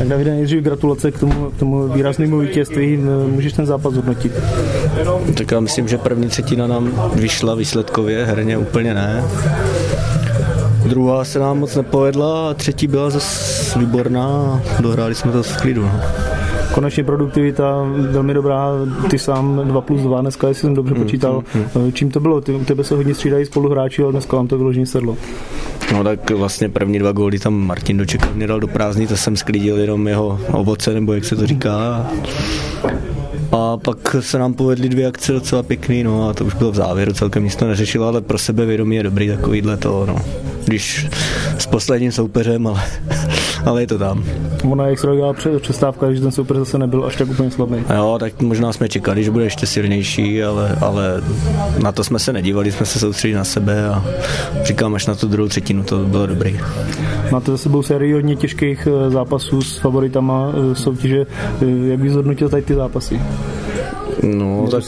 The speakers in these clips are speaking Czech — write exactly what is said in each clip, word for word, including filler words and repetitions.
Tak Davide, nejdřív gratulace k tomu, k tomu výraznému vítězství. Můžeš ten zápas hodnotit? Tak já myslím, že první třetina nám vyšla výsledkově, herně úplně ne. Druhá se nám moc nepovedla a třetí byla zase výborná a dohráli jsme to v klidu. No. Konečně produktivita velmi dobrá, ty sám dva plus dva dneska, jestli jsem dobře počítal. Mm, mm, mm. Čím to bylo? Ty, u tebe se hodně střídají spoluhráči, ale dneska vám to vyloženě sedlo. No tak vlastně první dva góly tam Martin Doček mě dal do prázdný, to jsem sklidil jenom jeho ovoce, nebo jak se to říká. A pak se nám povedly dvě akce docela pěkný, no a to už bylo v závěru, celkem nic to neřešilo, ale pro sebe vědomí je dobrý takovýhle to, no. Když s posledním soupeřem, ale, ale je to tam. Ona jak se dělala přestávka, že ten soupeř zase nebyl až tak úplně slabý. Jo, tak možná jsme čekali, že bude ještě silnější, ale, ale na to jsme se nedívali, jsme se soustředili na sebe a říkám, až na tu druhou třetinu to bylo dobrý. Máte za sebou sérii hodně těžkých zápasů s favoritama soutěže. Jak bys zhodnotil tady ty zápasy? No, tak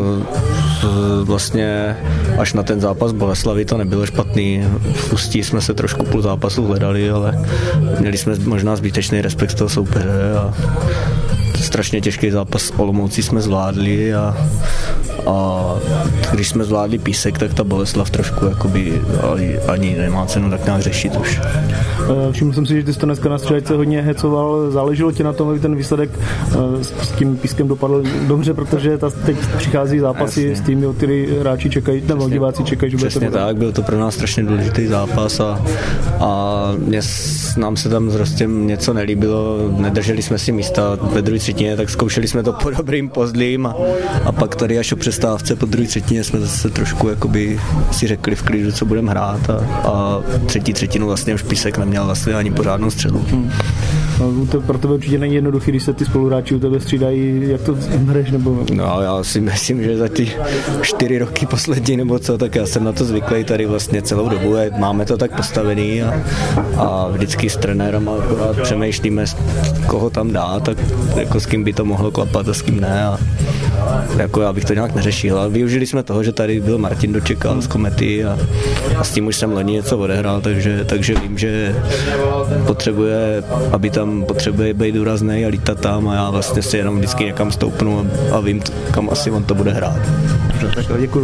vlastně až na ten zápas Boleslavy to nebylo špatný. V Ústí jsme se trošku půl zápasu hledali, ale měli jsme možná zbytečný respekt toho soupeře a strašně těžký zápas Olomoucí jsme zvládli a, a když jsme zvládli Písek, tak ta Boleslav trošku jakoby ani nemá cenu tak nějak řešit už. Všiml jsem si, že ty jsi to dneska na střídačce hodně hecoval. Záleželo ti na tom, aby ten výsledek s tím Pískem dopadl dobře, protože ta teď přichází zápasy s týmy, o který hráči čekají, nebo diváci čekají, že bude to Přesně tak, byl to pro nás strašně důležitý zápas a, a mě, nám se tam s Rostem něco nelíbilo, nedrželi jsme si místa ve druhé třetině, tak zkoušeli jsme to po dobrým pozdlím a, a pak tady až o přestávce po druhé třetině jsme zase trošku jakoby si řekli v klidu, co budeme hrát a, a třetí třetinu vlastně už Písek neměl vlastně ani pořádnou střelu. Hmm. No, to pro tebe určitě není jednoduchý, když se ty spoluhráči u tebe střídají, jak to hraješ, nebo... No, já si myslím, že za ty čtyři roky poslední nebo co, tak já jsem na to zvyklý tady vlastně celou dobu, máme to tak postavený a, a vždycky s trenérem akorát přemýšlíme, koho tam dát, tak jako s kým by to mohlo klapat a s kým ne a jako já bych to nějak neřešil, ale využili jsme toho, že tady byl Martin Dočekal z Komety a, a s tím už jsem loni něco odehrál, takže, takže vím, že potřebuje, aby tam potřebuje být důrazný a lítat tam a já vlastně si jenom vždycky někam stoupnu a, a vím, kam asi on to bude hrát. Tak děkuji.